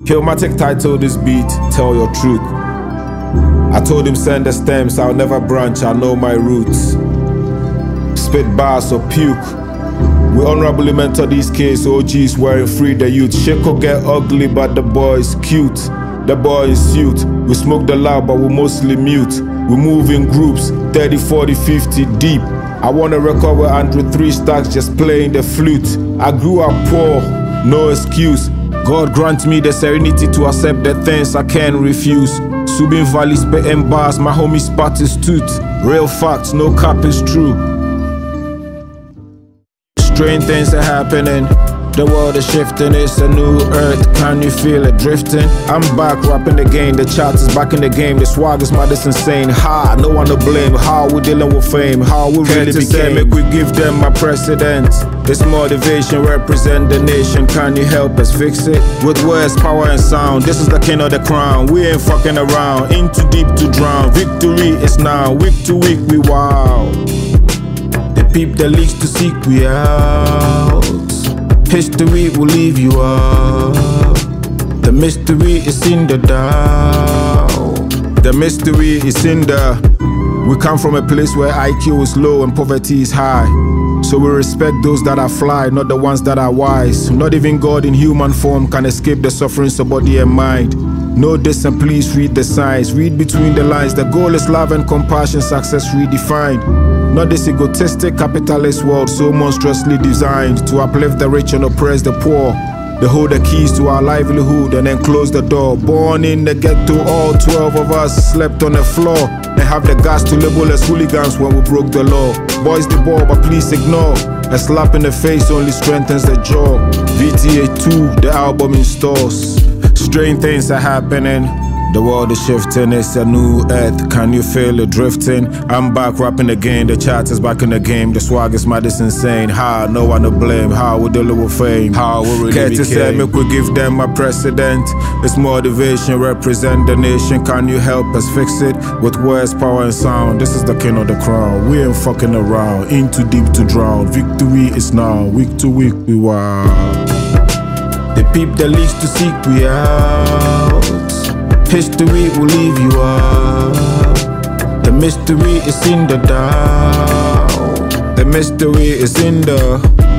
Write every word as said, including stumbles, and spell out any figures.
Killmatic titled this beat, Tell Your Truth. I told him send the stems, I'll never branch, I know my roots. Spit bars or puke. We honorably mentor these kids, O Gs wearing free the youth. Shit could get ugly, but the boy is cute. The boy is suit. We smoke the loud, but we mostly mute. We move in groups, thirty, forty, fifty deep. I want a record with Andrew Three Stacks just playing the flute. I grew up poor, no excuse. God grant me the serenity to accept the things I can't refuse. Subin Valley spitting bars, my homie spot is tooth. Real facts, no cap is true. Strange things are happening. The world is shifting, it's a new earth. Can you feel it drifting? I'm back rapping the game, the chat is back in the game. The swag is mad, it's insane. Ha, no one to blame. How we dealing with fame? How we really became? Say, make we give them my precedent. It's motivation, represent the nation. Can you help us fix it? With words, power and sound. This is the king of the crown. We ain't fucking around. In too deep to drown. Victory is now. Week to week we wow. The peep that leaks to seek we out. History will leave you out. The mystery is in the dark. The mystery is in the. We come from a place where I Q is low and poverty is high. So we respect those that are fly, not the ones that are wise. Not even God in human form can escape the sufferings of body and mind. Know this and please read the signs. Read between the lines. The goal is love and compassion, success redefined. Not this egotistic capitalist world so monstrously designed to uplift the rich and oppress the poor. They hold the keys to our livelihood and then close the door. Born in the ghetto, all twelve of us slept on the floor and have the guts to label us hooligans when we broke the law. Boys the ball, but please ignore. A slap in the face only strengthens the jaw. V T A two, the album in stores. Strange things are happening. The world is shifting, it's a new earth. Can you feel it drifting? I'm back rapping again, the chat is back in the game. The swag is mad, it's insane. How, no one to blame. How we deal with fame. How we really became. Curtis said, make we give them a precedent. It's motivation, represent the nation. Can you help us fix it? With words, power and sound. This is the king of the crown. We ain't fucking around. In too deep to drown. Victory is now. Week to week we wow. The peep that leads to seek we out. History will leave you out. The mystery is in the dark. The mystery is in the